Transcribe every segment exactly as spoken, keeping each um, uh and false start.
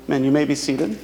Man, you may be seated.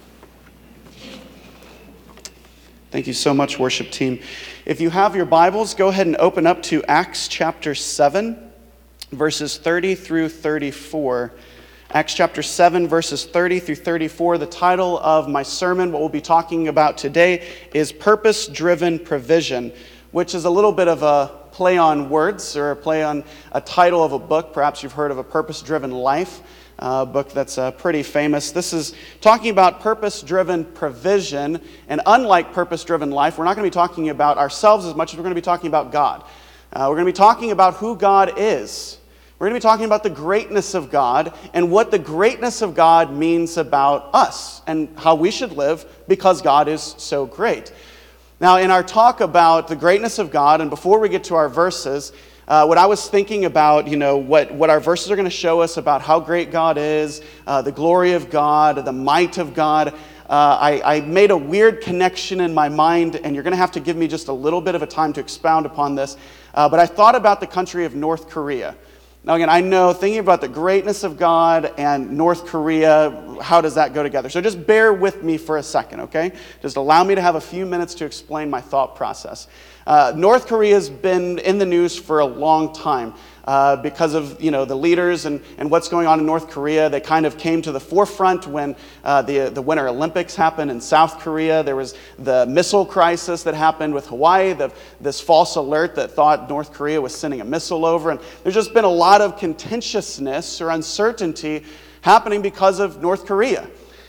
Thank you so much, worship team. If you have your Bibles, go ahead and open up to Acts chapter seven, verses thirty through thirty-four. Acts chapter seven, verses thirty through thirty-four. The title of my sermon, what we'll be talking about today, is Purpose-Driven Provision, which is a little bit of a play on words, or a play on a title of a book. Perhaps you've heard of A Purpose-Driven Life. A book that's uh, pretty famous. This is talking about purpose-driven provision, and unlike purpose-driven life, we're not going to be talking about ourselves as much as we're going to be talking about God. Uh, we're going to be talking about who God is. We're going to be talking about the greatness of God and what the greatness of God means about us and how we should live because God is so great. Now, in our talk about the greatness of God, and before we get to our verses, Uh, when I was thinking about, you know, what, what our verses are going to show us about how great God is, uh, the glory of God, the might of God, uh, I, I made a weird connection in my mind, and you're going to have to give me just a little bit of a time to expound upon this. Uh, but I thought about the country of North Korea. Now again, I know thinking about the greatness of God and North Korea, how does that go together? So just bear with me for a second, okay? Just allow me to have a few minutes to explain my thought process. Uh, North Korea has been in the news for a long time uh, because of, you know, the leaders and, and what's going on in North Korea. They kind of came to the forefront when uh, the, the Winter Olympics happened in South Korea. There was the missile crisis that happened with Hawaii, the, this false alert that thought North Korea was sending a missile over. And there's just been a lot of contentiousness or uncertainty happening because of North Korea.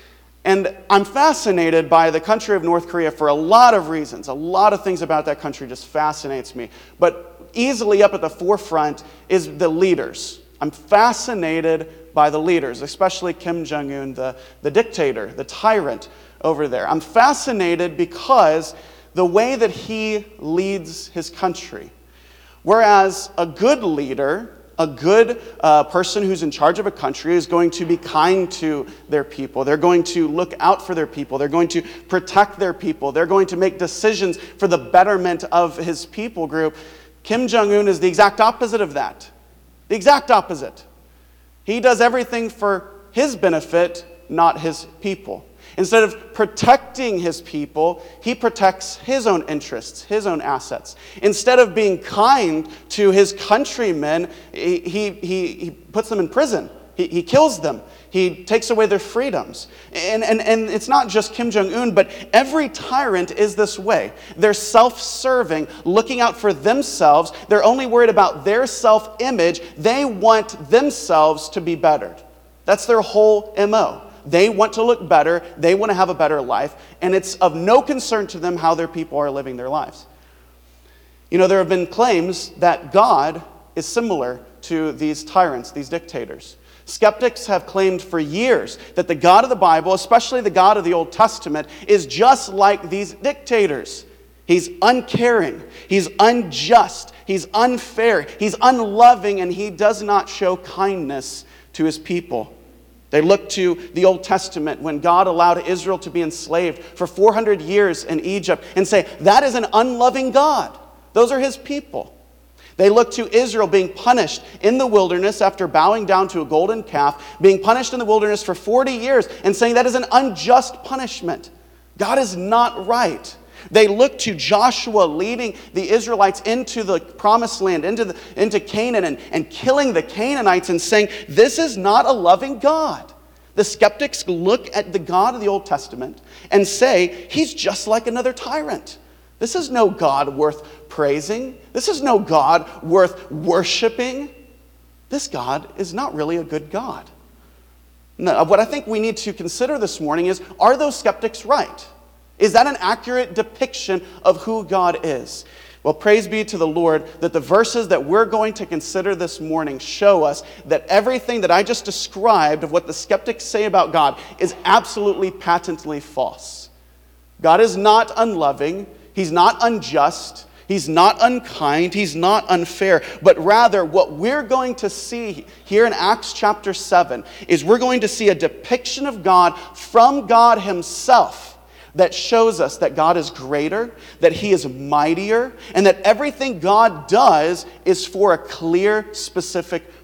And I'm fascinated by the country of North Korea for a lot of reasons. A lot of things about that country just fascinates me. But easily up at the forefront is the leaders. I'm fascinated by the leaders, especially Kim Jong-un, the, the dictator, the tyrant over there. I'm fascinated because the way that he leads his country. Whereas a good leader, a good uh, person who's in charge of a country is going to be kind to their people. They're going to look out for their people. They're going to protect their people. They're going to make decisions for the betterment of his people group. Kim Jong-un is the exact opposite of that. The exact opposite. He does everything for his benefit, not his people. Instead of protecting his people, he protects his own interests, his own assets. Instead of being kind to his countrymen, he, he, he puts them in prison. He, he kills them. He takes away their freedoms. And, and, and it's not just Kim Jong-un, but every tyrant is this way. They're self-serving, looking out for themselves. They're only worried about their self-image. They want themselves to be bettered. That's their whole M O. They want to look better. They want to have a better life. And it's of no concern to them how their people are living their lives. You know, there have been claims that God is similar to these tyrants, these dictators. Skeptics have claimed for years that the God of the Bible, especially the God of the Old Testament, is just like these dictators. He's uncaring. He's unjust. He's unfair. He's unloving, and he does not show kindness to his people. They look to the Old Testament when God allowed Israel to be enslaved for four hundred years in Egypt and say, that is an unloving God. Those are his people. They look to Israel being punished in the wilderness after bowing down to a golden calf, being punished in the wilderness for forty years and saying that is an unjust punishment. God is not right. They look to Joshua leading the Israelites into the promised land, into, the, into Canaan, and, and killing the Canaanites and saying, this is not a loving God. The skeptics look at the God of the Old Testament and say, he's just like another tyrant. This is no God worth praising. This is no God worth worshiping. This God is not really a good God. Now, what I think we need to consider this morning is, are those skeptics right? Is that an accurate depiction of who God is? Well, praise be to the Lord that the verses that we're going to consider this morning show us that everything that I just described of what the skeptics say about God is absolutely patently false. God is not unloving. He's not unjust. He's not unkind. He's not unfair. But rather, what we're going to see here in Acts chapter seven is we're going to see a depiction of God from God himself that shows us that God is greater, that he is mightier, and that everything God does is for a clear, specific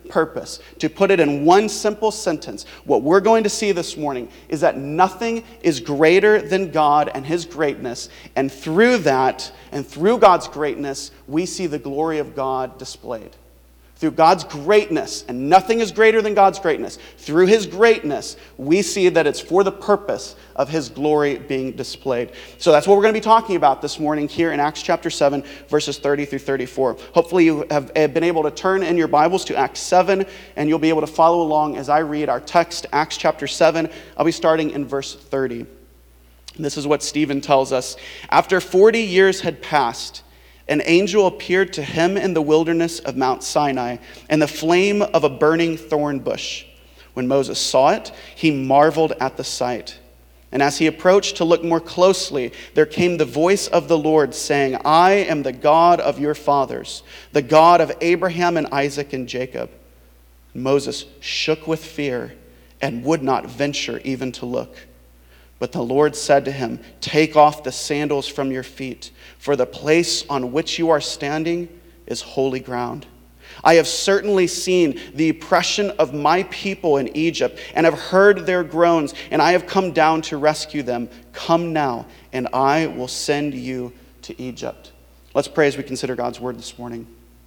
purpose. To put it in one simple sentence, what we're going to see this morning is that nothing is greater than God and his greatness. And through that, and through God's greatness, we see the glory of God displayed. Through God's greatness, and nothing is greater than God's greatness, through his greatness, we see that it's for the purpose of his glory being displayed. So that's what we're going to be talking about this morning here in Acts chapter seven, verses thirty through thirty-four. Hopefully you have been able to turn in your Bibles to Acts seven, and you'll be able to follow along as I read our text, Acts chapter seven. I'll be starting in verse thirty. This is what Stephen tells us. After forty years had passed, an angel appeared to him in the wilderness of Mount Sinai in the flame of a burning thorn bush. When Moses saw it, he marveled at the sight. And as he approached to look more closely, there came the voice of the Lord saying, I am the God of your fathers, the God of Abraham and Isaac and Jacob. Moses shook with fear and would not venture even to look. But the Lord said to him, take off the sandals from your feet, for the place on which you are standing is holy ground. I have certainly seen the oppression of my people in Egypt, and have heard their groans, and I have come down to rescue them. Come now, and I will send you to Egypt. Let's pray as we consider God's word this morning.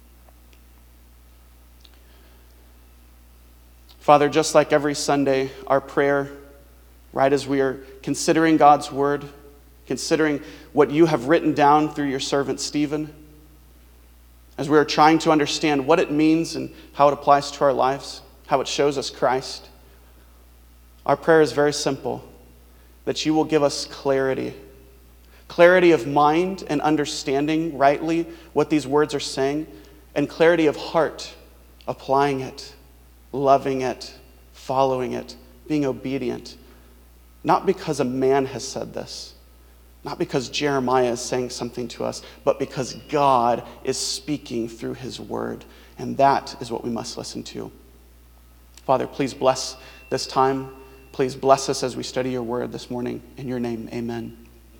Father, just like every Sunday, our prayer, right as we are considering God's word, considering what you have written down through your servant Stephen, as we are trying to understand what it means and how it applies to our lives, how it shows us Christ, our prayer is very simple, that you will give us clarity, clarity of mind and understanding rightly what these words are saying, and clarity of heart, applying it, loving it, following it, being obedient. Not because a man has said this, not because Jeremiah is saying something to us, but because God is speaking through his word. And that is what we must listen to. Father, please bless this time. Please bless us as we study your word this morning. In your name, amen.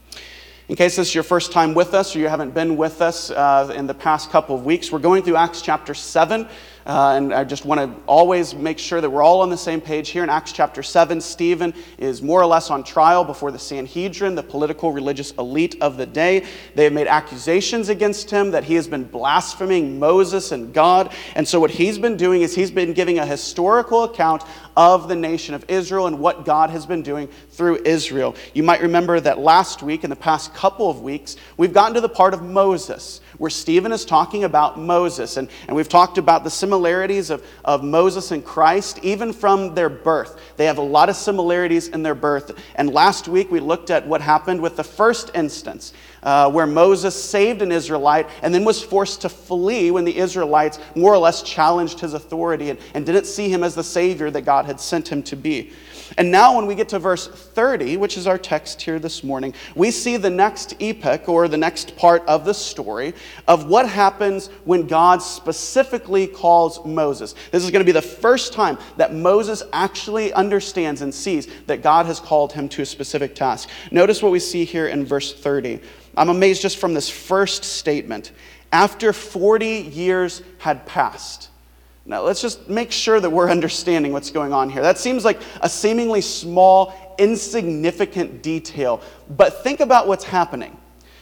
In case this is your first time with us, or you haven't been with us uh, in the past couple of weeks, we're going through Acts chapter seven. Uh, and I just want to always make sure that we're all on the same page here. In Acts chapter seven, Stephen is more or less on trial before the Sanhedrin, the political religious elite of the day. They have made accusations against him that he has been blaspheming Moses and God. And so what he's been doing is he's been giving a historical account of the nation of Israel and what God has been doing through Israel. You might remember that last week, in the past couple of weeks, we've gotten to the part of Moses, where Stephen is talking about Moses. And, and we've talked about the similarities of, of Moses and Christ, even from their birth. They have a lot of similarities in their birth. And last week, we looked at what happened with the first instance, uh, where Moses saved an Israelite and then was forced to flee when the Israelites more or less challenged his authority and, and didn't see him as the Savior that God had sent him to be. And now when we get to verse thirty, which is our text here this morning, we see the next epoch, or the next part of the story, of what happens when God specifically calls Moses. This is going to be the first time that Moses actually understands and sees that God has called him to a specific task. Notice what we see here in verse thirty. I'm amazed just from this first statement. After forty years had passed. Now, let's just make sure that we're understanding what's going on here. That seems like a seemingly small, insignificant detail. But think about what's happening.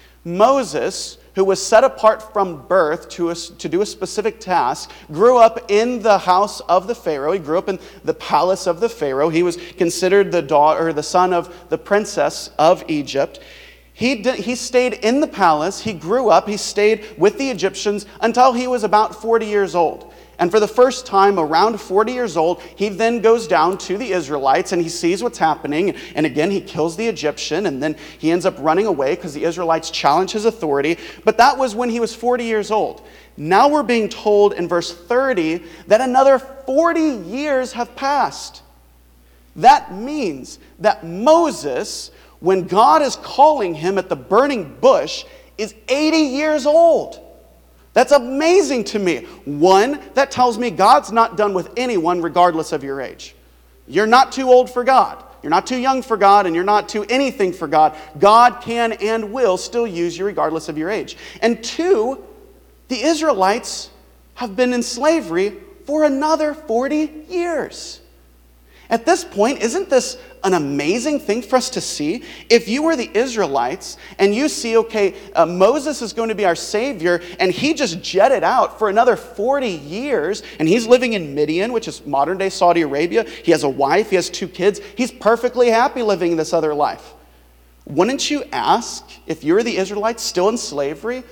Moses, who was set apart from birth to, a, to do a specific task, grew up in the house of the Pharaoh. He grew up in the palace of the Pharaoh. He was considered the daughter, or the son of the princess of Egypt. He, did, he stayed in the palace. He grew up. He stayed with the Egyptians until he was about forty years old. And for the first time, around forty years old, he then goes down to the Israelites and he sees what's happening. And again, he kills the Egyptian, and then he ends up running away because the Israelites challenge his authority. But that was when he was forty years old. Now we're being told in verse thirty that another forty years have passed. That means that Moses, when God is calling him at the burning bush, is eighty years old. That's amazing to me. One, that tells me God's not done with anyone regardless of your age. You're not too old for God. You're not too young for God, and you're not too anything for God. God can and will still use you regardless of your age. And two, the Israelites have been in slavery for another forty years. At this point, isn't this an amazing thing for us to see? If you were the Israelites and you see, okay, uh, Moses is going to be our Savior, and he just jetted out for another forty years, and he's living in Midian, which is modern-day Saudi Arabia. He has a wife, he has two kids. He's perfectly happy living this other life. Wouldn't you ask, if you're the Israelites still in slavery,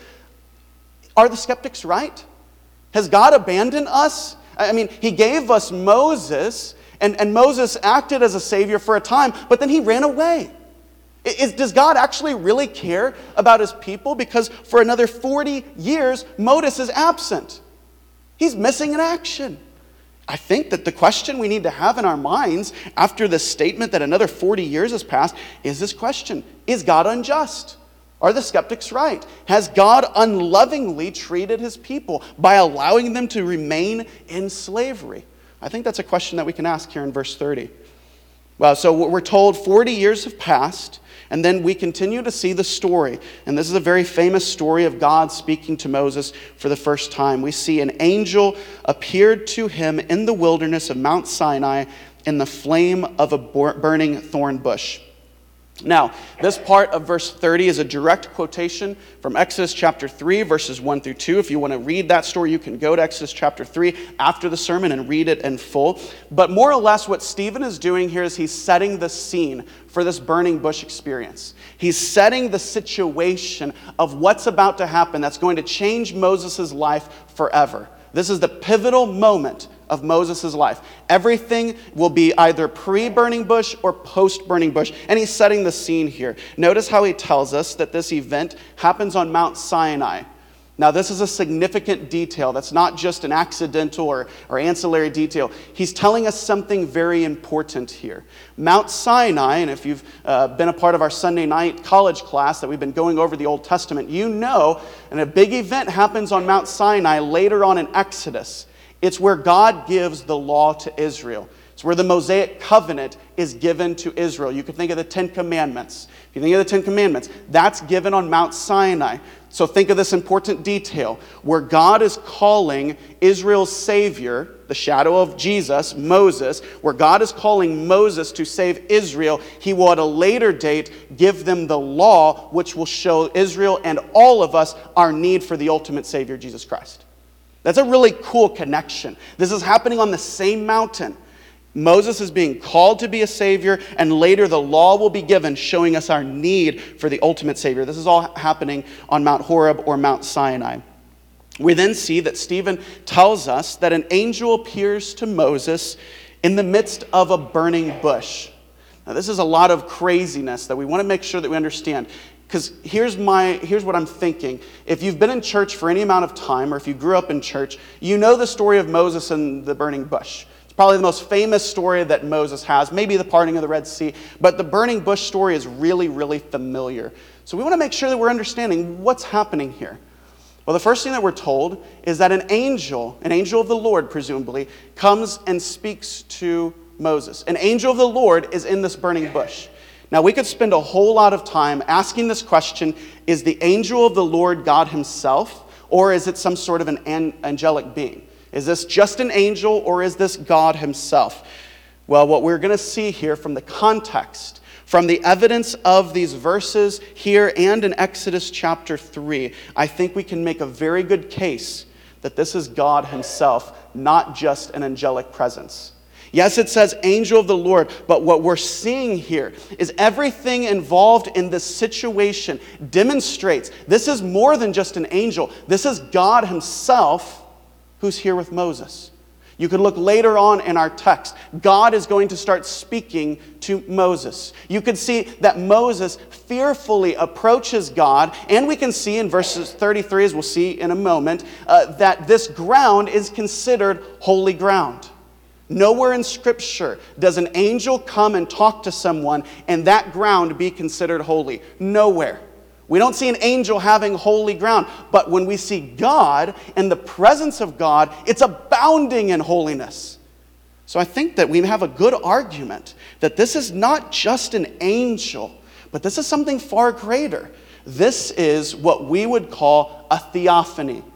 are the skeptics right? Has God abandoned us? I mean, he gave us Moses, And, and Moses acted as a savior for a time, but then he ran away. Is, does God actually really care about his people? Because for another forty years, Moses is absent. He's missing in action. I think that the question we need to have in our minds after this statement that another forty years has passed is this question: is God unjust? Are the skeptics right? Has God unlovingly treated his people by allowing them to remain in slavery? I think that's a question that we can ask here in verse thirty. Well, so we're told forty years have passed, and then we continue to see the story. And this is a very famous story of God speaking to Moses for the first time. We see an angel appeared to him in the wilderness of Mount Sinai in the flame of a burning thorn bush. Now, this part of verse thirty is a direct quotation from Exodus chapter three, verses one through two. If you want to read that story, you can go to Exodus chapter three after the sermon and read it in full. But more or less what Stephen is doing here is he's setting the scene for this burning bush experience. He's setting the situation of what's about to happen that's going to change Moses' life forever. This is the pivotal moment of Moses' life. Everything will be either pre-burning bush or post-burning bush. And he's setting the scene here. Notice how he tells us that this event happens on Mount Sinai. Now, this is a significant detail. That's not just an accidental or, or ancillary detail. He's telling us something very important here. Mount Sinai, and if you've uh, been a part of our Sunday night college class that we've been going over the Old Testament, you know, and a big event happens on Mount Sinai later on in Exodus. It's where God gives the law to Israel. It's where the Mosaic covenant is given to Israel. You could think of the Ten Commandments. If you think of the Ten Commandments, that's given on Mount Sinai. So think of this important detail, where God is calling Israel's Savior, the shadow of Jesus, Moses, where God is calling Moses to save Israel, he will at a later date give them the law, which will show Israel and all of us our need for the ultimate Savior, Jesus Christ. That's a really cool connection. This is happening on the same mountain. Moses is being called to be a Savior, and later the law will be given, showing us our need for the ultimate Savior. This is all happening on Mount Horeb or Mount Sinai. We then see that Stephen tells us that an angel appears to Moses in the midst of a burning bush. Now, this is a lot of craziness that we want to make sure that we understand. Because here's my here's what I'm thinking. If you've been in church for any amount of time, or if you grew up in church, you know the story of Moses and the burning bush. It's probably the most famous story that Moses has, maybe the parting of the Red Sea, but the burning bush story is really, really familiar. So we want to make sure that we're understanding what's happening here. Well, the first thing that we're told is that an angel, an angel of the Lord presumably, comes and speaks to Moses. An angel of the Lord is in this burning bush. Now, we could spend a whole lot of time asking this question: is the angel of the Lord God himself, or is it some sort of an angelic being? Is this just an angel, or is this God himself? Well, what we're going to see here from the context, from the evidence of these verses here and in Exodus chapter three, I think we can make a very good case that this is God himself, not just an angelic presence. Yes, it says angel of the Lord, but what we're seeing here is everything involved in this situation demonstrates this is more than just an angel. This is God himself who's here with Moses. You could look later on in our text. God is going to start speaking to Moses. You could see that Moses fearfully approaches God, and we can see in verses thirty-three, as we'll see in a moment, uh, that this ground is considered holy ground. Nowhere in Scripture does an angel come and talk to someone and that ground be considered holy. Nowhere. We don't see an angel having holy ground. But when we see God and the presence of God, it's abounding in holiness. So I think that we have a good argument that this is not just an angel, but this is something far greater. This is what we would call a theophany.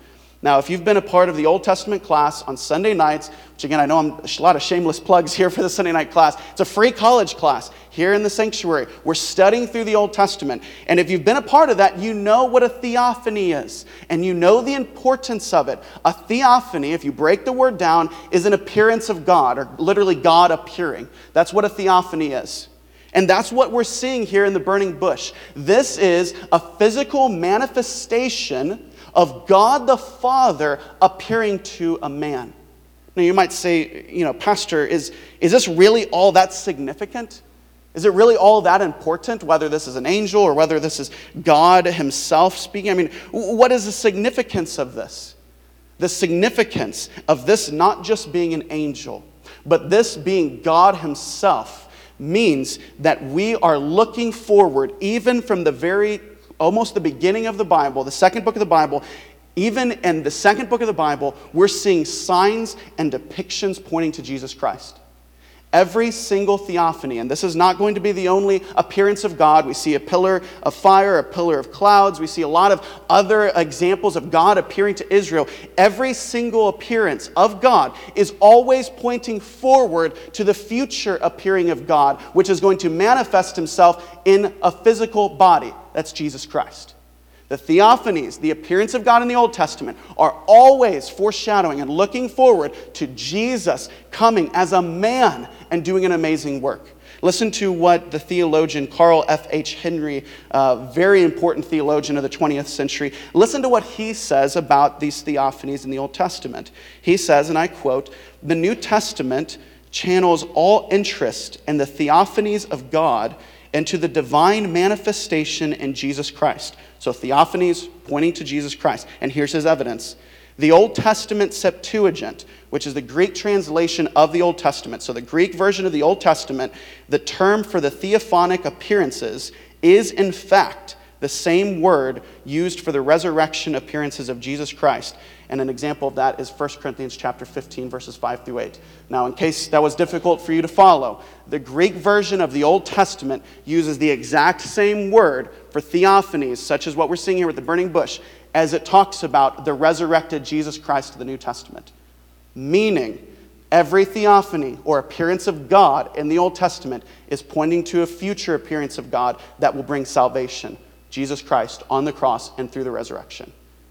Now, if you've been a part of the Old Testament class on Sunday nights, which again, I know I'm a lot of shameless plugs here for the Sunday night class. It's a free college class here in the sanctuary. We're studying through the Old Testament. And if you've been a part of that, you know what a theophany is. And you know the importance of it. A theophany, if you break the word down, is an appearance of God, or literally God appearing. That's what a theophany is. And that's what we're seeing here in the burning bush. This is a physical manifestation of God the Father appearing to a man. Now you might say, you know, Pastor, is, is this really all that significant? Is it really all that important, whether this is an angel or whether this is God himself speaking? I mean, what is the significance of this? The significance of this not just being an angel, but this being God himself means that we are looking forward, even from the very almost the beginning of the Bible, the second book of the Bible, even in the second book of the Bible, we're seeing signs and depictions pointing to Jesus Christ. Every single theophany, and this is not going to be the only appearance of God. We see a pillar of fire, a pillar of clouds. We see a lot of other examples of God appearing to Israel. Every single appearance of God is always pointing forward to the future appearing of God, which is going to manifest himself in a physical body. That's Jesus Christ. The theophanies, the appearance of God in the Old Testament, are always foreshadowing and looking forward to Jesus coming as a man and doing an amazing work. Listen to what the theologian Carl F H Henry, a very important theologian of the twentieth century, listen to what he says about these theophanies in the Old Testament. He says, and I quote, "The New Testament channels all interest in the theophanies of God into the divine manifestation in Jesus Christ." So theophanies pointing to Jesus Christ. And here's his evidence. The Old Testament Septuagint, which is the Greek translation of the Old Testament, so the Greek version of the Old Testament, the term for the theophanic appearances is in fact the same word used for the resurrection appearances of Jesus Christ. And an example of that is First Corinthians chapter fifteen, verses five through eight. Now, in case that was difficult for you to follow, the Greek version of the Old Testament uses the exact same word for theophanies, such as what we're seeing here with the burning bush, as it talks about the resurrected Jesus Christ of the New Testament. Meaning, every theophany or appearance of God in the Old Testament is pointing to a future appearance of God that will bring salvation. Jesus Christ on the cross and through the resurrection.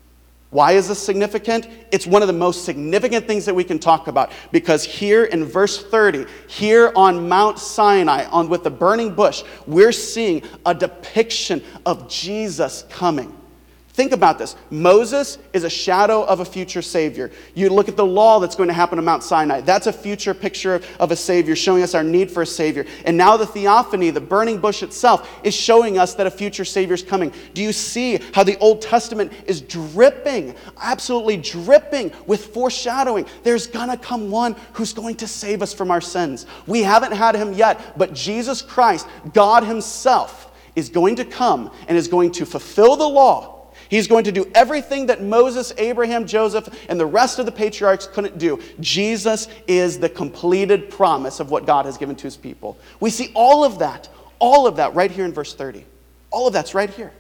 Why is this significant? It's one of the most significant things that we can talk about, because here in verse thirty, here on Mount Sinai, on with the burning bush, we're seeing a depiction of Jesus coming. Think about this. Moses is a shadow of a future Savior. You look at the law that's going to happen on Mount Sinai. That's a future picture of, of a Savior, showing us our need for a Savior. And now the theophany, the burning bush itself, is showing us that a future Savior is coming. Do you see how the Old Testament is dripping, absolutely dripping with foreshadowing? There's going to come one who's going to save us from our sins. We haven't had him yet, but Jesus Christ, God himself, is going to come and is going to fulfill the law. He's going to do everything that Moses, Abraham, Joseph, and the rest of the patriarchs couldn't do. Jesus is the completed promise of what God has given to his people. We see all of that, all of that right here in verse thirty. All of that's right here.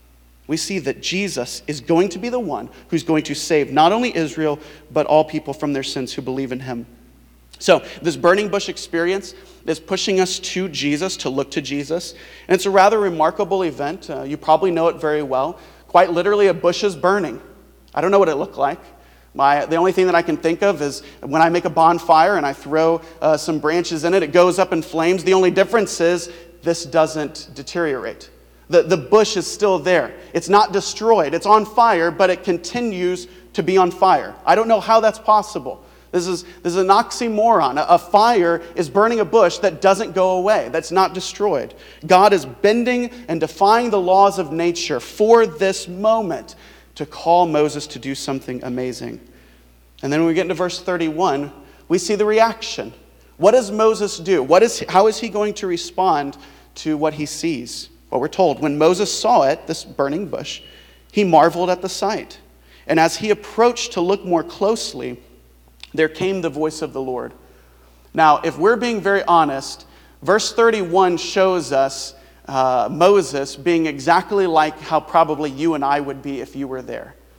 We see that Jesus is going to be the one who's going to save not only Israel, but all people from their sins who believe in him. So this burning bush experience is pushing us to Jesus, to look to Jesus. And it's a rather remarkable event. Uh, you probably know it very well. Quite literally, a bush is burning. I don't know what it looked like. My, the only thing that I can think of is when I make a bonfire and I throw uh, some branches in it, it goes up in flames. The only difference is this doesn't deteriorate. The, the bush is still there. It's not destroyed. It's on fire, but it continues to be on fire. I don't know how that's possible. This is, this is an oxymoron. A, a fire is burning a bush that doesn't go away, that's not destroyed. God is bending and defying the laws of nature for this moment to call Moses to do something amazing. And then when we get into verse thirty-one, we see the reaction. What does Moses do? What is, how is he going to respond to what he sees? Well, we're told, when Moses saw it, this burning bush, he marveled at the sight. And as he approached to look more closely, there came the voice of the Lord. Now, if we're being very honest, verse thirty-one shows us uh, Moses being exactly like how probably you and I would be if you were there. He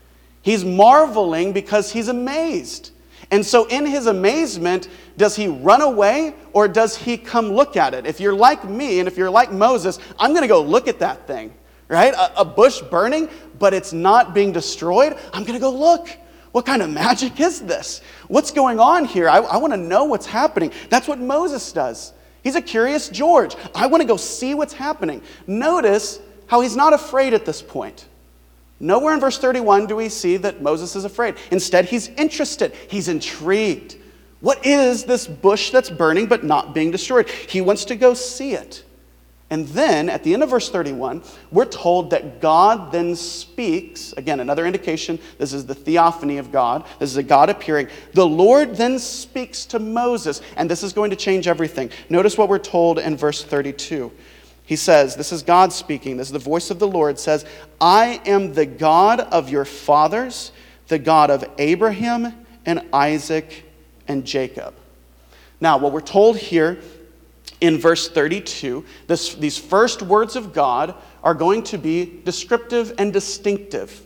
He's marveling because he's amazed. And so in his amazement, does he run away or does he come look at it? If you're like me and if you're like Moses, I'm going to go look at that thing, right? A, a bush burning, but it's not being destroyed. I'm going to go look. What kind of magic is this? What's going on here? I, I want to know what's happening. That's what Moses does. He's a curious George. I want to go see what's happening. Notice how he's not afraid at this point. Nowhere in verse thirty-one do we see that Moses is afraid. Instead, he's interested. He's intrigued. What is this bush that's burning but not being destroyed? He wants to go see it. And then, at the end of verse thirty-one, we're told that God then speaks. Again, another indication, this is the theophany of God. This is a God appearing. The Lord then speaks to Moses, and this is going to change everything. Notice what we're told in verse thirty-two. He says, this is God speaking, this is the voice of the Lord, says, I am the God of your fathers, the God of Abraham and Isaac and Jacob. Now, what we're told here in verse thirty-two, this, these first words of God are going to be descriptive and distinctive.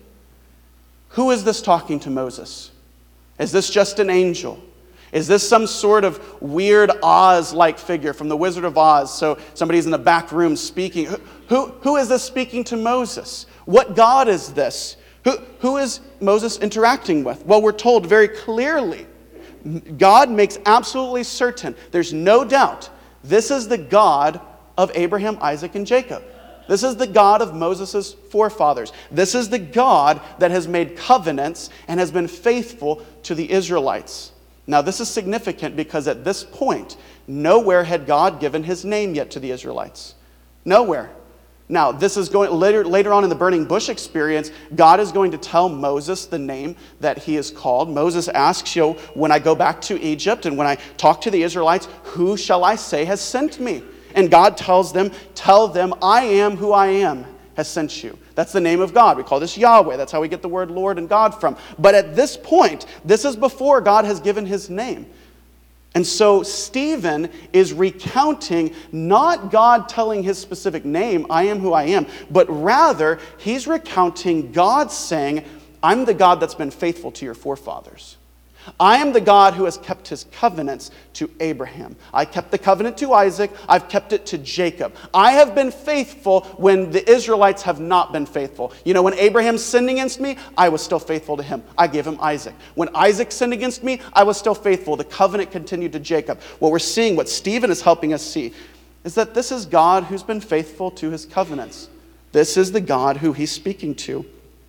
Who is this talking to Moses? Is this just an angel? Is this some sort of weird Oz-like figure from the Wizard of Oz? So somebody's in the back room speaking. Who, who, who is this speaking to Moses? What God is this? Who, who is Moses interacting with? Well, we're told very clearly. God makes absolutely certain, there's no doubt, this is the God of Abraham, Isaac, and Jacob. This is the God of Moses' forefathers. This is the God that has made covenants and has been faithful to the Israelites. Now, this is significant because at this point, nowhere had God given his name yet to the Israelites. Nowhere. Now, this is going later, later on in the burning bush experience, God is going to tell Moses the name that he is called. Moses asks, you know, when I go back to Egypt and when I talk to the Israelites, who shall I say has sent me? And God tells them, tell them, I am who I am has sent you. That's the name of God. We call this Yahweh. That's how we get the word Lord and God from. But at this point, this is before God has given his name. And so Stephen is recounting not God telling his specific name, I am who I am, but rather he's recounting God saying, I'm the God that's been faithful to your forefathers. I am the God who has kept his covenants to Abraham. I kept the covenant to Isaac. I've kept it to Jacob. I have been faithful when the Israelites have not been faithful. You know, when Abraham sinned against me, I was still faithful to him. I gave him Isaac. When Isaac sinned against me, I was still faithful. The covenant continued to Jacob. What we're seeing, what Stephen is helping us see, is that this is God who's been faithful to his covenants. This is the God who he's speaking to.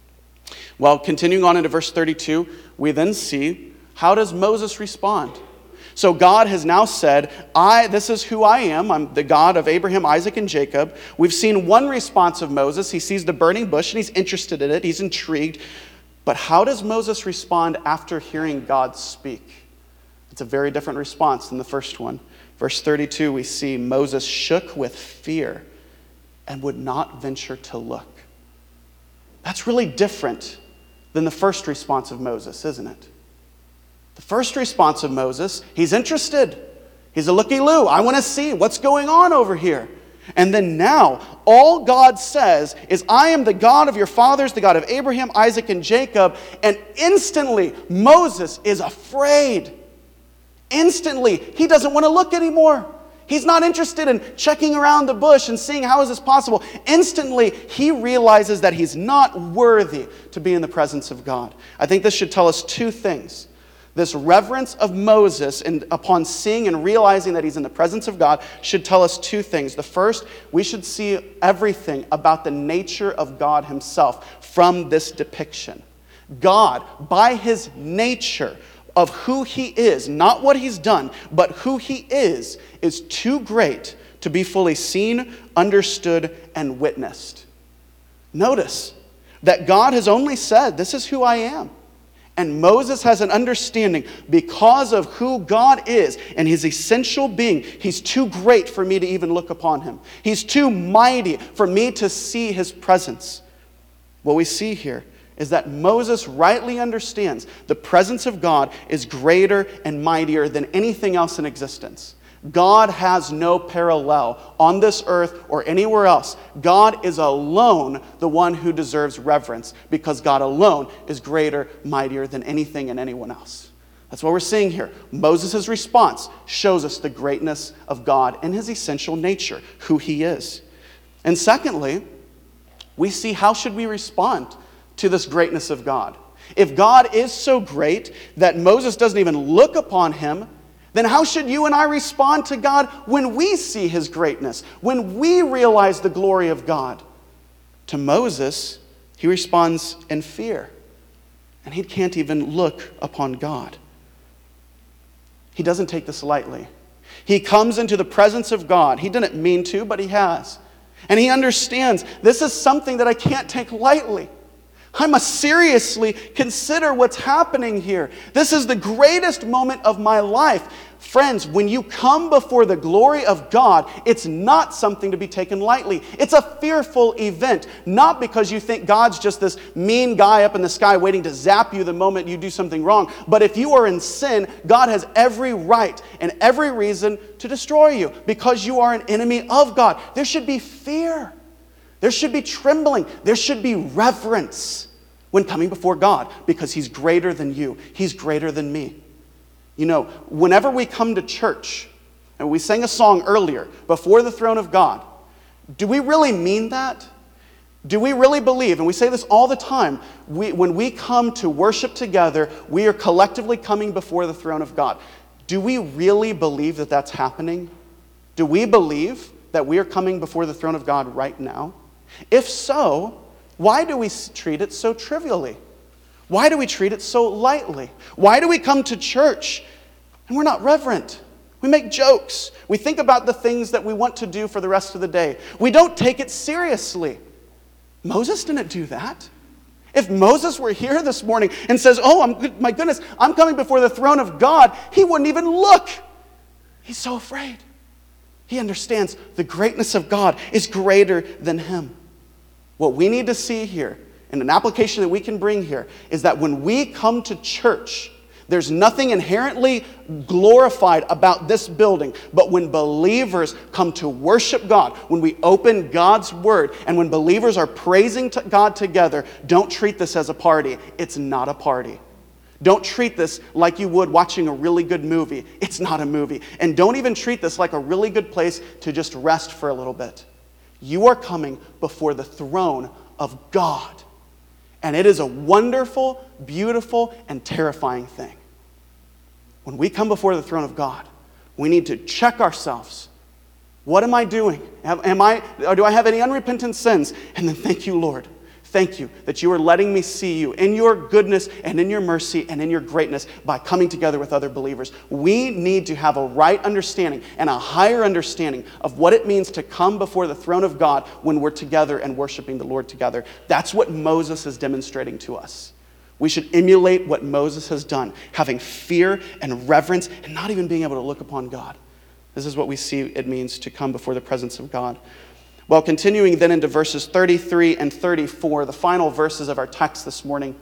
Well, continuing on into verse thirty-two, we then see, how does Moses respond? So God has now said, I, this is who I am. I'm the God of Abraham, Isaac, and Jacob. We've seen one response of Moses. He sees the burning bush and he's interested in it. He's intrigued. But how does Moses respond after hearing God speak? It's a very different response than the first one. Verse thirty-two, we see Moses shook with fear and would not venture to look. That's really different than the first response of Moses, isn't it? The first response of Moses, he's interested. He's a looky-loo. I want to see what's going on over here. And then now, all God says is, I am the God of your fathers, the God of Abraham, Isaac, and Jacob. And instantly, Moses is afraid. Instantly, he doesn't want to look anymore. He's not interested in checking around the bush and seeing how is this possible. Instantly, he realizes that he's not worthy to be in the presence of God. I think this should tell us two things. This reverence of Moses and upon seeing and realizing that he's in the presence of God should tell us two things. The first, we should see everything about the nature of God himself from this depiction. God, by his nature of who he is, not what he's done, but who he is, is too great to be fully seen, understood, and witnessed. Notice that God has only said, this is who I am. And Moses has an understanding because of who God is and his essential being. He's too great for me to even look upon him. He's too mighty for me to see his presence. What we see here is that Moses rightly understands the presence of God is greater and mightier than anything else in existence. God has no parallel on this earth or anywhere else. God is alone the one who deserves reverence because God alone is greater, mightier than anything and anyone else. That's what we're seeing here. Moses' response shows us the greatness of God and his essential nature, who he is. And secondly, we see how should we respond to this greatness of God. If God is so great that Moses doesn't even look upon him, then how should you and I respond to God when we see his greatness, when we realize the glory of God? To Moses, he responds in fear, and he can't even look upon God. He doesn't take this lightly. He comes into the presence of God. He didn't mean to, but he has. And he understands this is something that I can't take lightly. I must seriously consider what's happening here. This is the greatest moment of my life. Friends, when you come before the glory of God, it's not something to be taken lightly. It's a fearful event. Not because you think God's just this mean guy up in the sky waiting to zap you the moment you do something wrong. But if you are in sin, God has every right and every reason to destroy you because you are an enemy of God. There should be fear. There should be trembling. There should be reverence when coming before God because he's greater than you. He's greater than me. You know, whenever we come to church, and we sang a song earlier, before the throne of God, do we really mean that? Do we really believe, and we say this all the time, we, when we come to worship together, we are collectively coming before the throne of God. Do we really believe that that's happening? Do we believe that we are coming before the throne of God right now? If so, why do we treat it so trivially? Why do we treat it so lightly? Why do we come to church and we're not reverent? We make jokes. We think about the things that we want to do for the rest of the day. We don't take it seriously. Moses didn't do that. If Moses were here this morning and says, oh, I'm, my goodness, I'm coming before the throne of God, he wouldn't even look. He's so afraid. He understands the greatness of God is greater than him. What we need to see here, and an application that we can bring here, is that when we come to church, there's nothing inherently glorified about this building. But when believers come to worship God, when we open God's word, and when believers are praising God together, don't treat this as a party. It's not a party. Don't treat this like you would watching a really good movie. It's not a movie. And don't even treat this like a really good place to just rest for a little bit. You are coming before the throne of God. And it is a wonderful, beautiful, and terrifying thing. When we come before the throne of God, we need to check ourselves. What am I doing? Am I, or do I have any unrepentant sins? And then thank you, Lord. Thank you that you are letting me see you in your goodness and in your mercy and in your greatness by coming together with other believers. We need to have a right understanding and a higher understanding of what it means to come before the throne of God when we're together and worshiping the Lord together. That's what Moses is demonstrating to us. We should emulate what Moses has done, having fear and reverence and not even being able to look upon God. This is what we see it means to come before the presence of God. Well, continuing then into verses thirty-three and thirty-four, the final verses of our text this morning,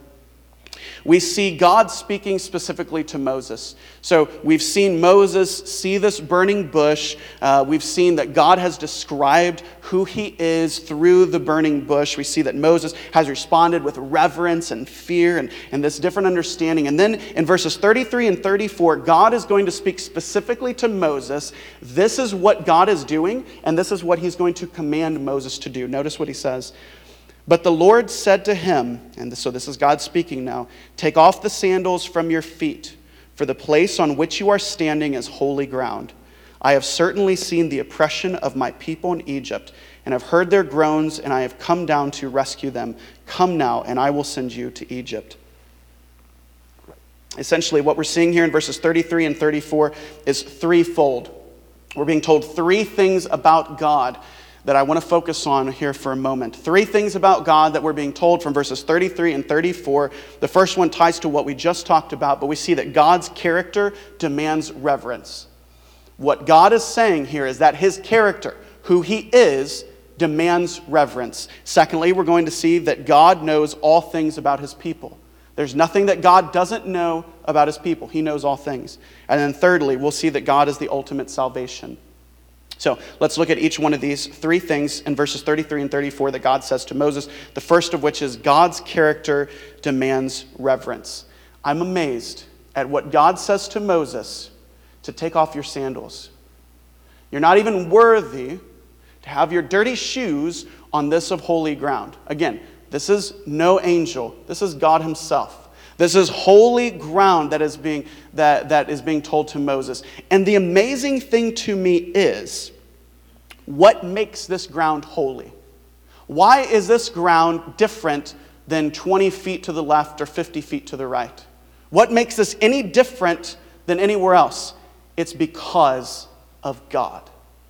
we see God speaking specifically to Moses. So we've seen Moses see this burning bush. Uh, we've seen that God has described who he is through the burning bush. We see that Moses has responded with reverence and fear and, and this different understanding. And then in verses thirty-three and thirty-four, God is going to speak specifically to Moses. This is what God is doing, and this is what he's going to command Moses to do. Notice what he says. But the Lord said to him, and so this is God speaking now, take off the sandals from your feet, for the place on which you are standing is holy ground. I have certainly seen the oppression of my people in Egypt, and have heard their groans, and I have come down to rescue them. Come now, and I will send you to Egypt. Essentially, what we're seeing here in verses thirty-three and thirty-four is threefold. We're being told three things about God that I want to focus on here for a moment. Three things about God that we're being told from verses thirty-three and thirty-four. The first one ties to what we just talked about, but we see that God's character demands reverence. What God is saying here is that his character, who he is, demands reverence. Secondly, we're going to see that God knows all things about his people. There's nothing that God doesn't know about his people. He knows all things. And then thirdly, we'll see that God is the ultimate salvation. So let's look at each one of these three things in verses thirty-three and thirty-four that God says to Moses, the first of which is God's character demands reverence. I'm amazed at what God says to Moses to take off your sandals. You're not even worthy to have your dirty shoes on this of holy ground. Again, this is no angel. This is God himself. This is holy ground that is being that, that is being told to Moses. And the amazing thing to me is, what makes this ground holy? Why is this ground different than twenty feet to the left or fifty feet to the right? What makes this any different than anywhere else? It's because of God.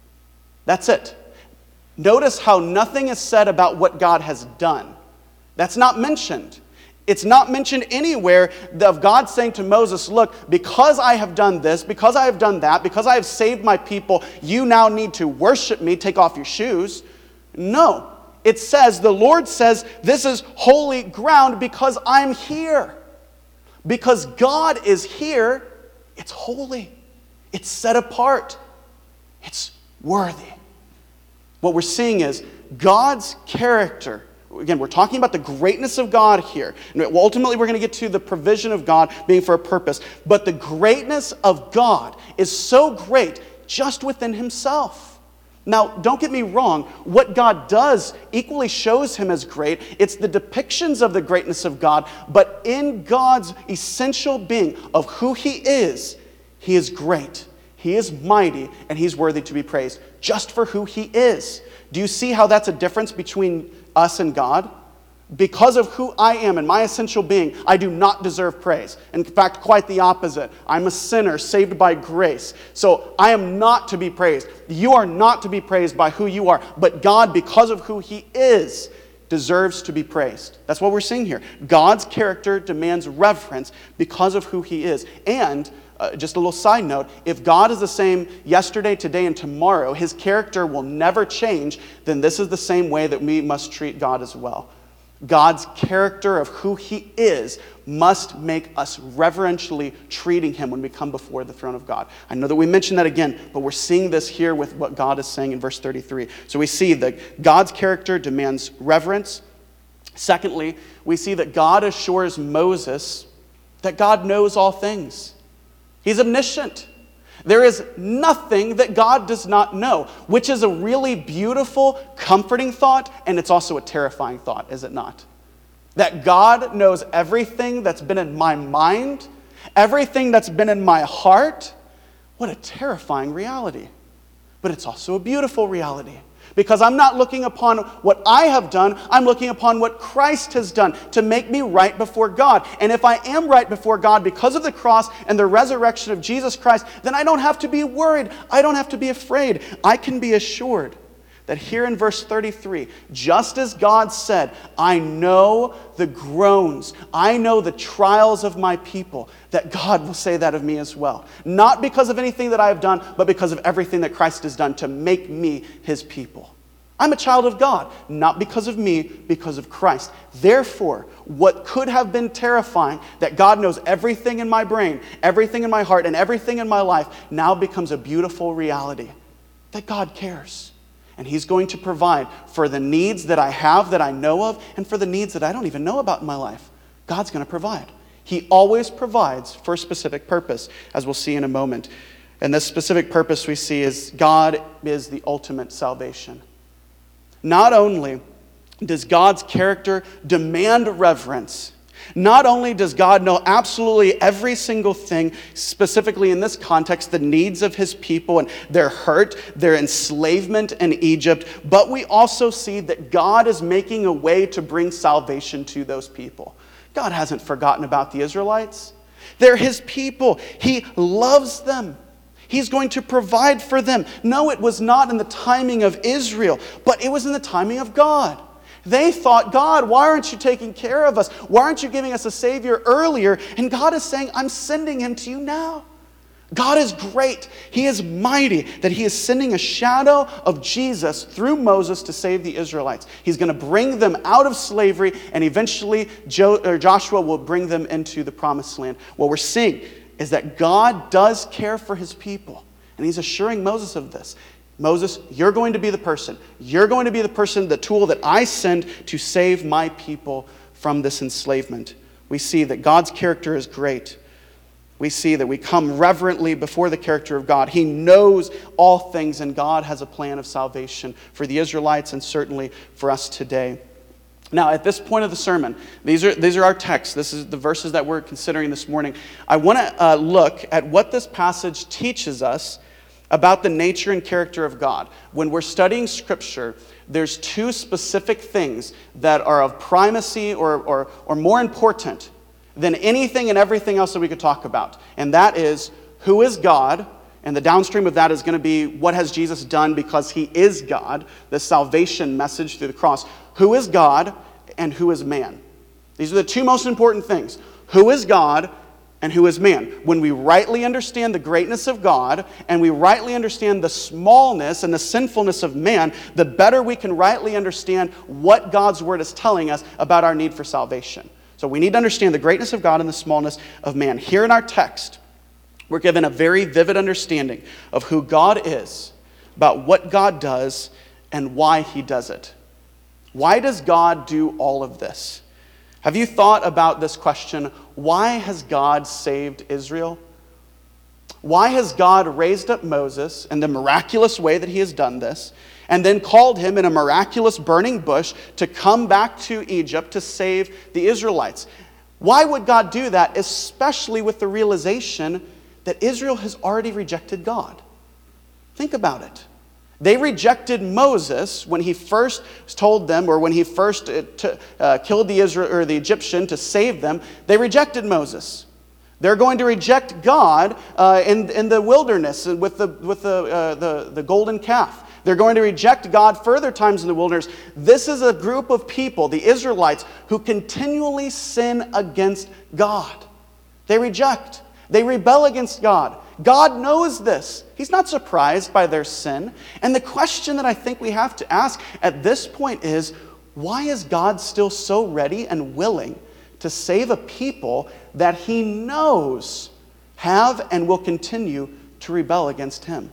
That's it. Notice how nothing is said about what God has done. That's not mentioned. It's not mentioned anywhere of God saying to Moses, look, because I have done this, because I have done that, because I have saved my people, you now need to worship me, take off your shoes. No. It says, the Lord says, this is holy ground because I'm here. Because God is here, it's holy. It's set apart. It's worthy. What we're seeing is God's character. Again, we're talking about the greatness of God here. And ultimately, we're going to get to the provision of God being for a purpose. But the greatness of God is so great just within himself. Now, don't get me wrong. What God does equally shows him as great. It's the depictions of the greatness of God. But in God's essential being of who he is, he is great. He is mighty, and he's worthy to be praised just for who he is. Do you see how that's a difference between us and God? Because of who I am and my essential being, I do not deserve praise. In fact, quite the opposite. I'm a sinner saved by grace. So I am not to be praised. You are not to be praised by who you are. But God, because of who he is, deserves to be praised. That's what we're seeing here. God's character demands reverence because of who he is. And Uh, just a little side note, if God is the same yesterday, today, and tomorrow, his character will never change, then this is the same way that we must treat God as well. God's character of who he is must make us reverentially treating him when we come before the throne of God. I know that we mentioned that again, but we're seeing this here with what God is saying in verse thirty-three. So we see that God's character demands reverence. Secondly, we see that God assures Moses that God knows all things. He's omniscient. There is nothing that God does not know, which is a really beautiful, comforting thought, and it's also a terrifying thought, is it not? That God knows everything that's been in my mind, everything that's been in my heart. What a terrifying reality. But it's also a beautiful reality. Because I'm not looking upon what I have done, I'm looking upon what Christ has done to make me right before God. And if I am right before God because of the cross and the resurrection of Jesus Christ, then I don't have to be worried. I don't have to be afraid. I can be assured that here in verse thirty-three, just as God said, I know the groans, I know the trials of my people, that God will say that of me as well. Not because of anything that I have done, but because of everything that Christ has done to make me his people. I'm a child of God, not because of me, because of Christ. Therefore, what could have been terrifying, that God knows everything in my brain, everything in my heart, and everything in my life, now becomes a beautiful reality. That God cares. And he's going to provide for the needs that I have, that I know of, and for the needs that I don't even know about in my life. God's going to provide. He always provides for a specific purpose, as we'll see in a moment. And this specific purpose we see is God is the ultimate salvation. Not only does God's character demand reverence, not only does God know absolutely every single thing, specifically in this context, the needs of his people and their hurt, their enslavement in Egypt, but we also see that God is making a way to bring salvation to those people. God hasn't forgotten about the Israelites. They're his people. He loves them. He's going to provide for them. No, it was not in the timing of Israel, but it was in the timing of God. They thought, God, why aren't you taking care of us? Why aren't you giving us a Savior earlier? And God is saying, I'm sending him to you now. God is great. He is mighty, that he is sending a shadow of Jesus through Moses to save the Israelites. He's going to bring them out of slavery, and eventually Jo- or Joshua will bring them into the promised land. What we're seeing is that God does care for his people, and he's assuring Moses of this. Moses, you're going to be the person. You're going to be the person, the tool that I send to save my people from this enslavement. We see that God's character is great. We see that we come reverently before the character of God. He knows all things, and God has a plan of salvation for the Israelites and certainly for us today. Now, at this point of the sermon, these are, these are our texts. This is the verses that we're considering this morning. I want to uh, look at what this passage teaches us about the nature and character of God. When we're studying Scripture, there's two specific things that are of primacy or, or, or more important than anything and everything else that we could talk about. And that is, who is God? And the downstream of that is going to be, what has Jesus done because he is God? The salvation message through the cross. Who is God and who is man? These are the two most important things. Who is God and who is man? When we rightly understand the greatness of God and we rightly understand the smallness and the sinfulness of man, the better we can rightly understand what God's word is telling us about our need for salvation. So we need to understand the greatness of God and the smallness of man. Here in our text, we're given a very vivid understanding of who God is, about what God does, and why he does it. Why does God do all of this? Have you thought about this question? Why has God saved Israel? Why has God raised up Moses in the miraculous way that he has done this, and then called him in a miraculous burning bush to come back to Egypt to save the Israelites? Why would God do that, especially with the realization that Israel has already rejected God? Think about it. They rejected Moses when he first told them, or when he first uh, to, uh, killed the Israel or the Egyptian to save them. They rejected Moses. They're going to reject God uh, in, in the wilderness with the with the, uh, the the golden calf. They're going to reject God further times in the wilderness. This is a group of people, the Israelites, who continually sin against God. They reject. They rebel against God. God knows this. He's not surprised by their sin. And the question that I think we have to ask at this point is, why is God still so ready and willing to save a people that he knows have and will continue to rebel against him?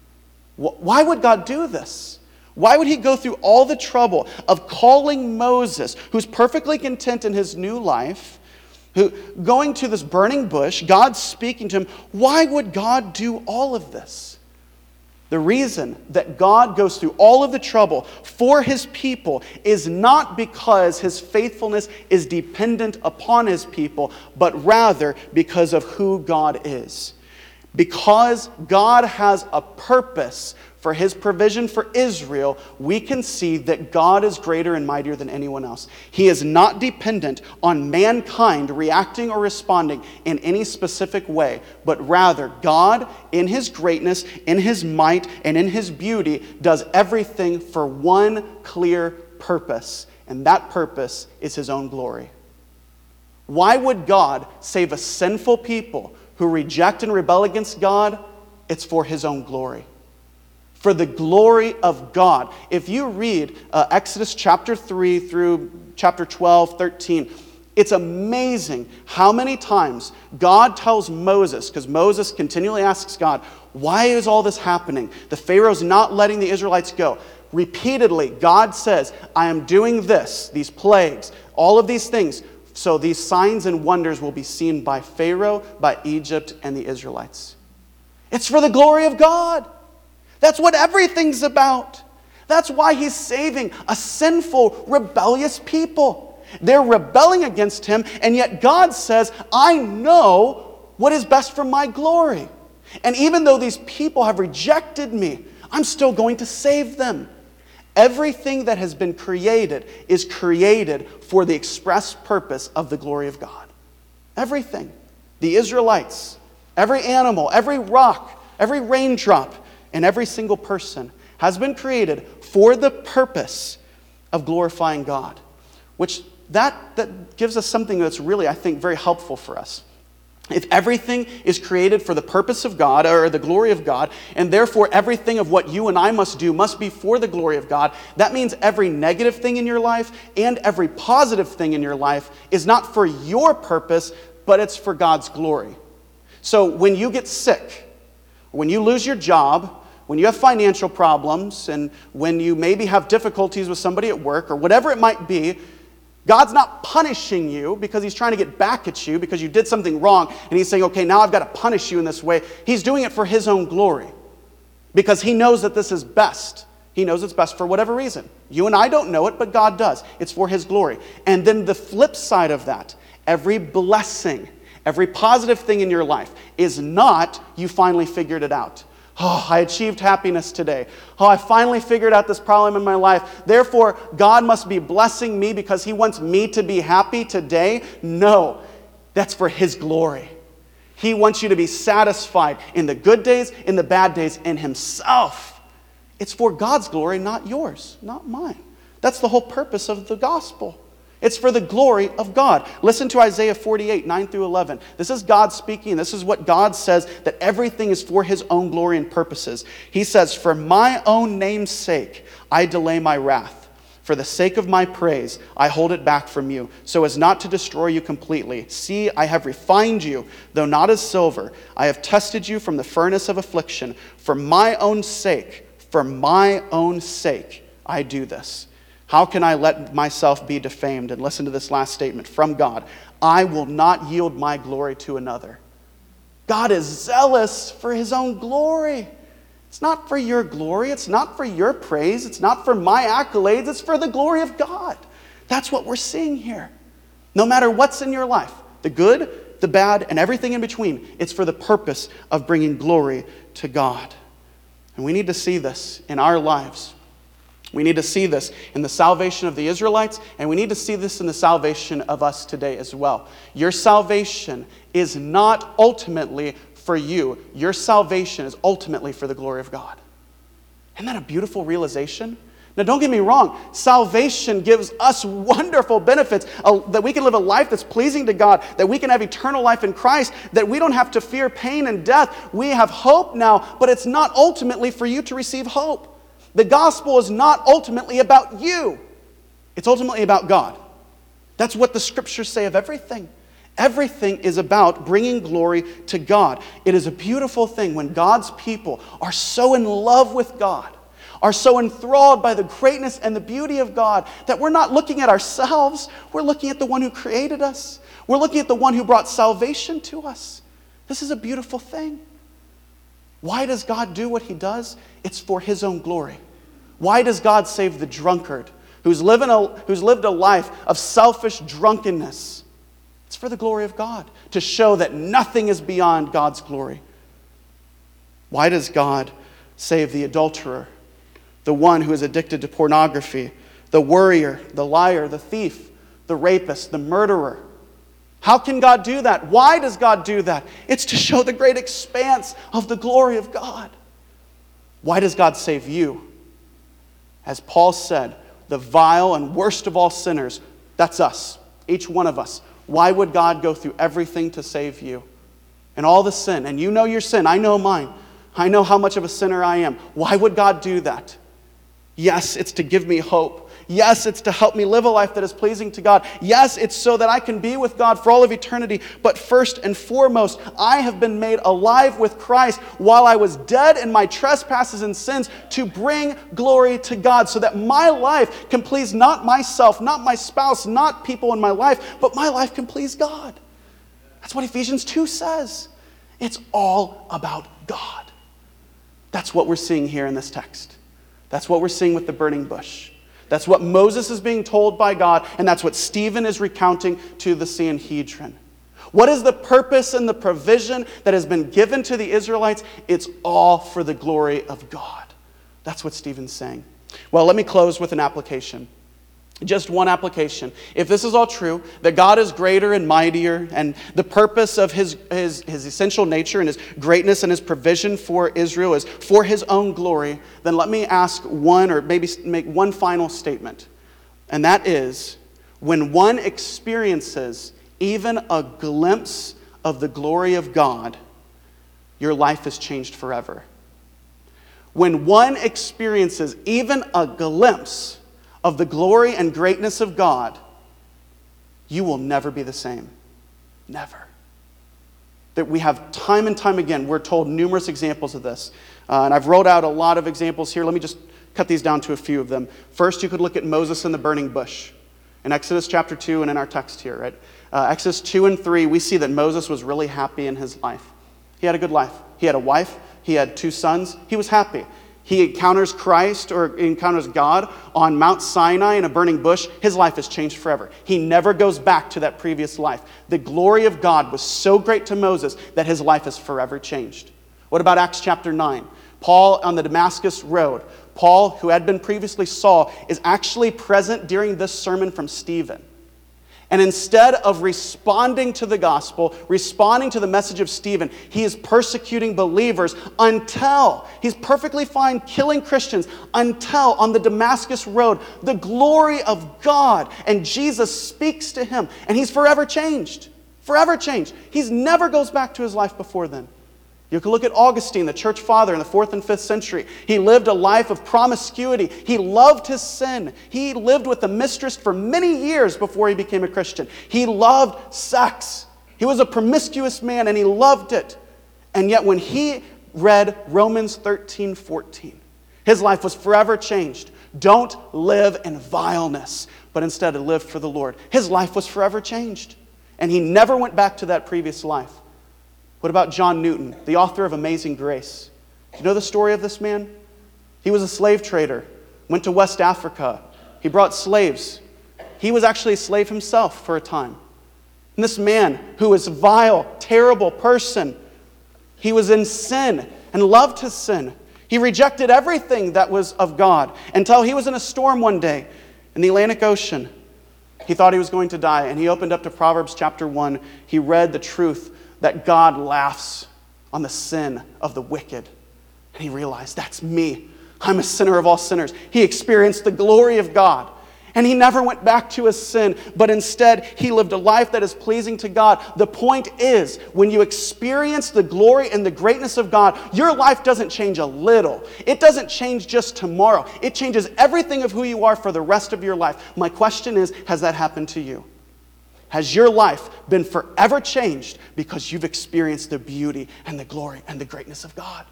Why would God do this? Why would he go through all the trouble of calling Moses, who's perfectly content in his new life, who going to this burning bush, God speaking to him? Why would God do all of this? The reason that God goes through all of the trouble for his people is not because his faithfulness is dependent upon his people, but rather because of who God is. Because God has a purpose for his provision for Israel, we can see that God is greater and mightier than anyone else. He is not dependent on mankind reacting or responding in any specific way, but rather God, in his greatness, in his might, and in his beauty, does everything for one clear purpose, and that purpose is his own glory. Why would God save a sinful people who reject and rebel against God? It's for his own glory. For the glory of God. If you read uh, Exodus chapter three through chapter twelve, thirteen, it's amazing how many times God tells Moses, because Moses continually asks God, why is all this happening? The Pharaoh's not letting the Israelites go. Repeatedly, God says, I am doing this, these plagues, all of these things, so these signs and wonders will be seen by Pharaoh, by Egypt, and the Israelites. It's for the glory of God. That's what everything's about. That's why he's saving a sinful, rebellious people. They're rebelling against him, and yet God says, I know what is best for my glory. And even though these people have rejected me, I'm still going to save them. Everything that has been created is created for the express purpose of the glory of God. Everything. The Israelites, every animal, every rock, every raindrop, and every single person has been created for the purpose of glorifying God. Which that, that gives us something that's really, I think, very helpful for us. If everything is created for the purpose of God or the glory of God, and therefore everything of what you and I must do must be for the glory of God, that means every negative thing in your life and every positive thing in your life is not for your purpose, but it's for God's glory. So when you get sick, when you lose your job, when you have financial problems, and when you maybe have difficulties with somebody at work or whatever it might be, God's not punishing you because he's trying to get back at you because you did something wrong, and he's saying, okay, now I've got to punish you in this way. He's doing it for his own glory because he knows that this is best. He knows it's best for whatever reason. You and I don't know it, but God does. It's for his glory. And then the flip side of that, every blessing, every positive thing in your life is not you finally figured it out. Oh, I achieved happiness today. Oh, I finally figured out this problem in my life. Therefore, God must be blessing me because he wants me to be happy today. No, that's for his glory. He wants you to be satisfied in the good days, in the bad days, in himself. It's for God's glory, not yours, not mine. That's the whole purpose of the gospel. It's for the glory of God. Listen to Isaiah forty-eight, nine through eleven. This is God speaking. This is what God says, that everything is for his own glory and purposes. He says, for my own name's sake, I delay my wrath. For the sake of my praise, I hold it back from you, so as not to destroy you completely. See, I have refined you, though not as silver. I have tested you from the furnace of affliction. For my own sake, for my own sake, I do this. How can I let myself be defamed? And listen to this last statement from God. I will not yield my glory to another. God is zealous for his own glory. It's not for your glory. It's not for your praise. It's not for my accolades. It's for the glory of God. That's what we're seeing here. No matter what's in your life, the good, the bad, and everything in between, it's for the purpose of bringing glory to God. And we need to see this in our lives. We need to see this in the salvation of the Israelites, and we need to see this in the salvation of us today as well. Your salvation is not ultimately for you. Your salvation is ultimately for the glory of God. Isn't that a beautiful realization? Now, don't get me wrong. Salvation gives us wonderful benefits, uh, that we can live a life that's pleasing to God, that we can have eternal life in Christ, that we don't have to fear pain and death. We have hope now, but it's not ultimately for you to receive hope. The gospel is not ultimately about you. It's ultimately about God. That's what the scriptures say of everything. Everything is about bringing glory to God. It is a beautiful thing when God's people are so in love with God, are so enthralled by the greatness and the beauty of God, that we're not looking at ourselves. We're looking at the one who created us. We're looking at the one who brought salvation to us. This is a beautiful thing. Why does God do what he does? It's for his own glory. Why does God save the drunkard who's, living a, who's lived a life of selfish drunkenness? It's for the glory of God, to show that nothing is beyond God's glory. Why does God save the adulterer, the one who is addicted to pornography, the worrier, the liar, the thief, the rapist, the murderer? How can God do that? Why does God do that? It's to show the great expanse of the glory of God. Why does God save you? As Paul said, the vile and worst of all sinners, that's us, each one of us. Why would God go through everything to save you? And all the sin, and you know your sin, I know mine. I know how much of a sinner I am. Why would God do that? Yes, it's to give me hope. Yes, it's to help me live a life that is pleasing to God. Yes, it's so that I can be with God for all of eternity. But first and foremost, I have been made alive with Christ while I was dead in my trespasses and sins, to bring glory to God, so that my life can please not myself, not my spouse, not people in my life, but my life can please God. That's what Ephesians two says. It's all about God. That's what we're seeing here in this text. That's what we're seeing with the burning bush. That's what Moses is being told by God, and that's what Stephen is recounting to the Sanhedrin. What is the purpose and the provision that has been given to the Israelites? It's all for the glory of God. That's what Stephen's saying. Well, let me close with an application. Just one application. If this is all true, that God is greater and mightier, and the purpose of his, his, his essential nature and his greatness and his provision for Israel is for his own glory, then let me ask one, or maybe make one final statement. And that is, when one experiences even a glimpse of the glory of God, your life is changed forever. When one experiences even a glimpse of the glory and greatness of God, you will never be the same. Never. That we have time and time again, we're told numerous examples of this. Uh, and I've wrote out a lot of examples here. Let me just cut these down to a few of them. First, you could look at Moses and the burning bush. In Exodus chapter two and in our text here, right? Uh, Exodus two and three, we see that Moses was really happy in his life. He had a good life. He had a wife. He had two sons. He was happy. He encounters Christ or encounters God on Mount Sinai in a burning bush. His life is changed forever. He never goes back to that previous life. The glory of God was so great to Moses that his life is forever changed. What about Acts chapter nine? Paul on the Damascus road. Paul, who had been previously Saul, is actually present during this sermon from Stephen. And instead of responding to the gospel, responding to the message of Stephen, he is persecuting believers until he's perfectly fine killing Christians, until on the Damascus road, the glory of God and Jesus speaks to him, and he's forever changed. Forever changed. He never goes back to his life before then. You can look at Augustine, the church father in the fourth and fifth century. He lived a life of promiscuity. He loved his sin. He lived with a mistress for many years before he became a Christian. He loved sex. He was a promiscuous man and he loved it. And yet when he read Romans thirteen fourteen, his life was forever changed. Don't live in vileness, but instead live for the Lord. His life was forever changed. And he never went back to that previous life. What about John Newton, the author of Amazing Grace? Do you know the story of this man? He was a slave trader, went to West Africa. He brought slaves. He was actually a slave himself for a time. And this man, who was a vile, terrible person, he was in sin and loved his sin. He rejected everything that was of God until he was in a storm one day in the Atlantic Ocean. He thought he was going to die, and he opened up to Proverbs chapter one. He read the truth that God laughs on the sin of the wicked. And he realized, that's me. I'm a sinner of all sinners. He experienced the glory of God. And he never went back to his sin, but instead he lived a life that is pleasing to God. The point is, when you experience the glory and the greatness of God, your life doesn't change a little. It doesn't change just tomorrow. It changes everything of who you are for the rest of your life. My question is, has that happened to you? Has your life been forever changed because you've experienced the beauty and the glory and the greatness of God?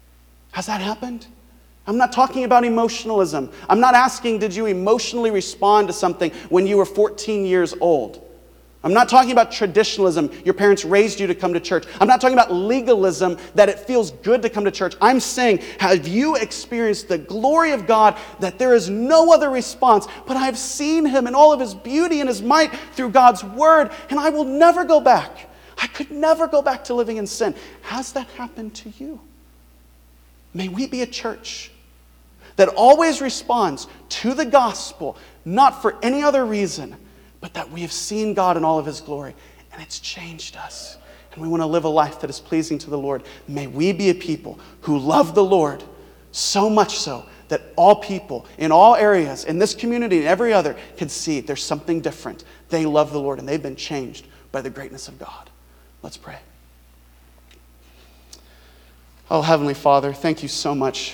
Has that happened? I'm not talking about emotionalism. I'm not asking, did you emotionally respond to something when you were fourteen years old? I'm not talking about traditionalism. Your parents raised you to come to church. I'm not talking about legalism, that it feels good to come to church. I'm saying, have you experienced the glory of God that there is no other response, but I've seen him in all of his beauty and his might through God's word, and I will never go back. I could never go back to living in sin. Has that happened to you? May we be a church that always responds to the gospel, not for any other reason, but that we have seen God in all of his glory, and it's changed us. And we want to live a life that is pleasing to the Lord. May we be a people who love the Lord so much so that all people in all areas, in this community and every other, can see there's something different. They love the Lord, and they've been changed by the greatness of God. Let's pray. Oh, Heavenly Father, thank you so much.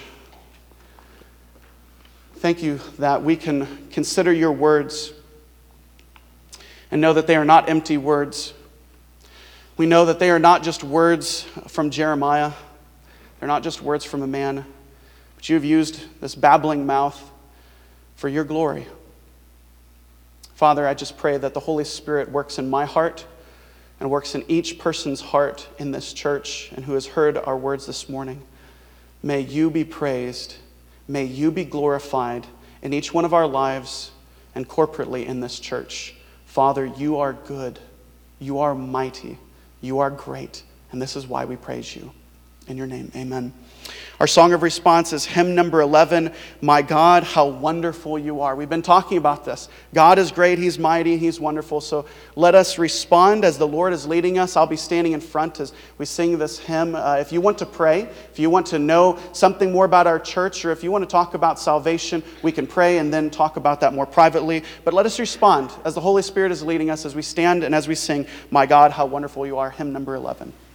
Thank you that we can consider your words and know that they are not empty words. We know that they are not just words from Jeremiah. They're not just words from a man, but you have used this babbling mouth for your glory. Father, I just pray that the Holy Spirit works in my heart and works in each person's heart in this church and who has heard our words this morning. May you be praised. May you be glorified in each one of our lives and corporately in this church. Father, you are good, you are mighty, you are great, and this is why we praise you. In your name, amen. Our song of response is hymn number eleven, My God, How Wonderful You Are. We've been talking about this. God is great, He's mighty, He's wonderful. So let us respond as the Lord is leading us. I'll be standing in front as we sing this hymn. Uh, if you want to pray, if you want to know something more about our church, or if you want to talk about salvation, we can pray and then talk about that more privately. But let us respond as the Holy Spirit is leading us as we stand and as we sing, My God, How Wonderful You Are, hymn number eleven.